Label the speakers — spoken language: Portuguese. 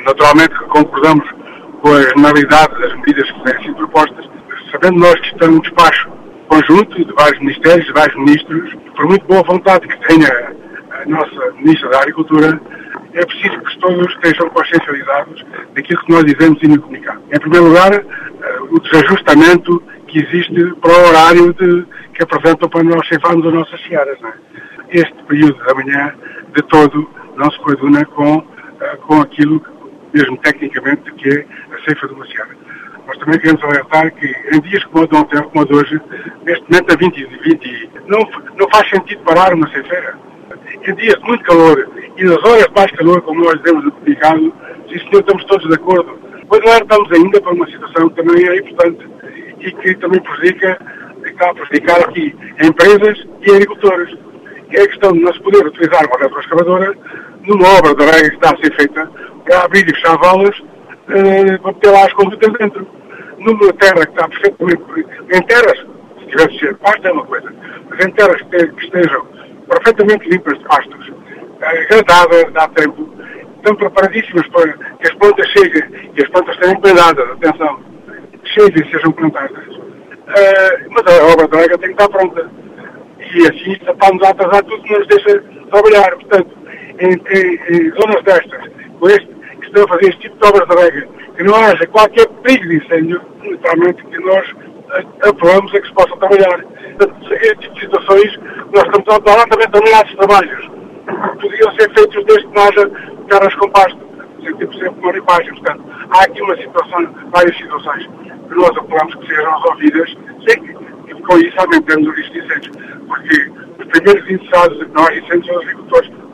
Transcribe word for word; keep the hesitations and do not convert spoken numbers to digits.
Speaker 1: Naturalmente que concordamos com a generalidade das medidas que têm sido propostas, sabendo nós que estamos num despacho conjunto de vários ministérios, de vários ministros, por muito boa vontade que tenha a nossa Ministra da Agricultura, é preciso que todos estejam consciencializados daquilo que nós dizemos e no comunicado. Em primeiro lugar, o desajustamento que existe para o horário de, que apresentam para nós ceifarmos as nossas searas. Não é? Este período da manhã, de todo, não se coaduna com, com aquilo, mesmo tecnicamente, que é a ceifa de uma seara. Nós também queremos alertar que em dias como o de ontem, como o de hoje, neste momento a vinte e vinte, não, não faz sentido parar uma ceifeira. Em dias de muito calor e nas horas de mais calor, como nós dizemos no comunicado, sim senhor, estamos todos de acordo. Pois alertamos ainda para uma situação que também é importante e que também prejudica, está a prejudicar aqui empresas e agricultores. Que é a questão de não se poder utilizar uma retroescavadora numa obra de rega que está a ser feita para abrir e fechar valas, eh, para meter lá as condutas dentro. Numa terra que está perfeitamente... Em terras, se tivesse de ser pasto é uma coisa, mas em terras que, que estejam perfeitamente limpas de pastos, agradadas, dá tempo, estão preparadíssimas para que as plantas cheguem e as plantas tenham cuidadas, atenção, cheguem e sejam plantadas. Uh, mas a obra de rega tem que estar pronta. E assim estamos a atrasar tudo que nos deixa trabalhar. Portanto, em, em, em zonas destas, com este, que estão a fazer este tipo de obras de rega, que não haja qualquer perigo de incêndio, naturalmente que nós apelamos a que se possa trabalhar. Portanto, este tipo de situações, nós estamos a apelar também também a trabalhos. Poderiam ser feitos desde que não haja terras com pasto, sempre sempre uma ripagem. Portanto, há aqui uma situação, várias situações que nós apelamos que sejam resolvidas, sem que, e com isso aumentamos o risco de incêndios. Porque os primeiros interessados de nós incêndios são os agricultores.